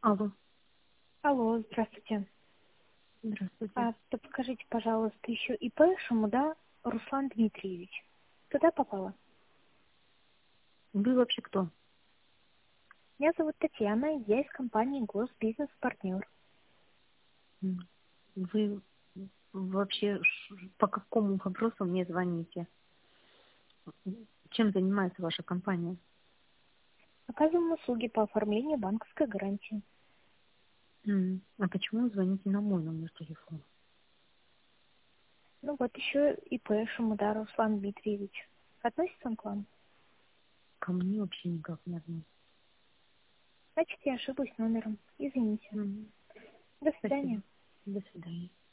Алло, Алло, здравствуйте. здравствуйте. Подскажите, пожалуйста, еще ИП Шамуда Руслан Дмитриевич. Туда попала? Вы вообще кто? Меня зовут Татьяна, я из компании Госбизнес-партнер. М, Вы вообще по какому вопросу мне звоните? Чем занимается ваша компания? Оказываем услуги по оформлению банковской гарантии. А почему вы звоните на мой номер телефона? Ну вот еще ИП Шамуда Руслан Дмитриевич. Относится он к вам? Ко мне вообще никак не относится. Значит, я ошиблась номером. Извините. М, До Спасибо. свидания. До свидания.